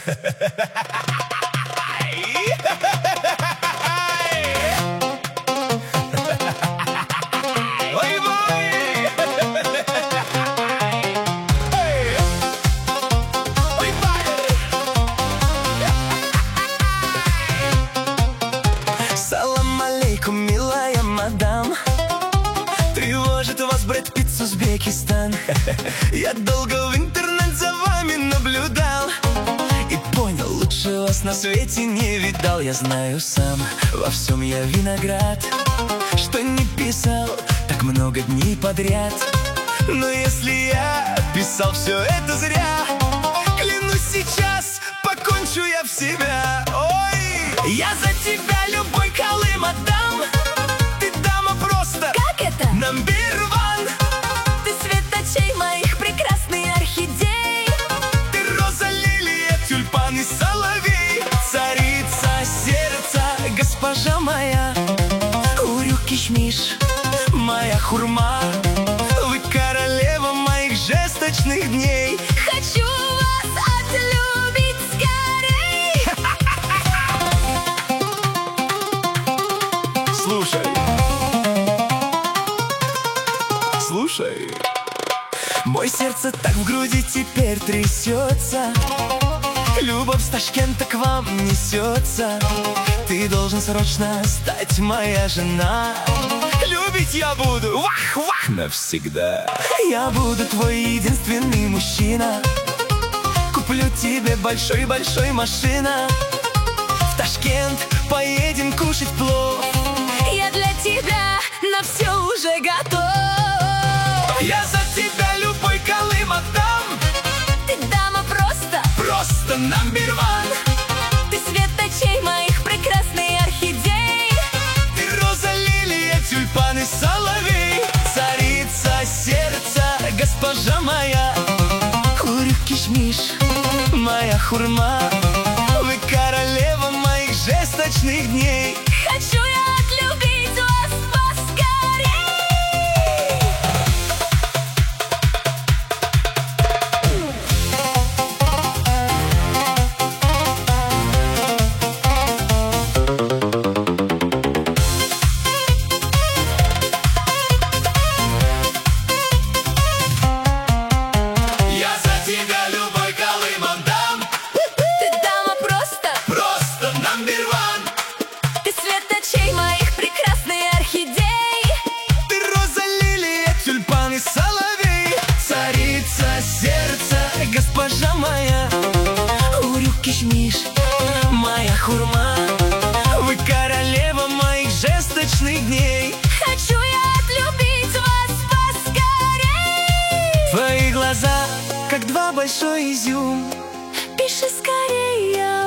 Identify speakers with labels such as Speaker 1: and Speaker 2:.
Speaker 1: Салам алейкум, милая мадам. Тревожит вас Брэд Питт с Узбекистан. Я долго в интернет за вами наблюдал и понял, лучше вас на свете не видал. Я знаю сам, во всем я виноград, что не писал так много дней подряд. Но если я писал все это зря, клянусь, сейчас покончу я в себя. Ой, я за тебя любой Колым отдам. Ты дама просто,
Speaker 2: Как это?
Speaker 1: number one.
Speaker 2: Ты свет очей моих, прекрасный орхидей.
Speaker 1: Ты роза, лилия, тюльпан и соловей. Царица сердца, госпожа моя. Урюк, кишмиш, моя хурма. Вы королева моих жесточных дней.
Speaker 2: Хочу вас отлюбить скорей.
Speaker 1: Слушай, слушай, мой сердце так в груди теперь трясется. Любовь с Ташкента к вам несется. Ты должен срочно стать моя жена. Любить я буду, вах-вах, навсегда. Я буду твой единственный мужчина. Куплю тебе большой-большой машина. В Ташкент поедем кушать плов.
Speaker 2: Я для тебя на все уже готов.
Speaker 1: Я за тебя любой Колым отдам.
Speaker 2: Ты дама
Speaker 1: Просто number one.
Speaker 2: ты свет очей моих, прекрасный орхидей.
Speaker 1: Ты роза, лилия, тюльпан и соловей. Царица сердца, госпожа моя. Урюк, кишмиш, моя хурма. Вы королева моих жесточных дней.
Speaker 2: Хочу я отлюбить вас поскорей.
Speaker 1: Я за тебя любой Колым отдам.
Speaker 2: Ты дама
Speaker 1: Просто number one.
Speaker 2: ты свет очей моих, прекрасный орхидей.
Speaker 1: Ты роза, лилия, тюльпан и соловей. Царица сердца, госпожа моя. Урюк, кишмиш, моя хурма. Вы королева моих жесточных дней.
Speaker 2: Хочу я отлюбить вас поскорей.
Speaker 1: Твои глаза, как два большой изюм.
Speaker 2: Пиши скорее.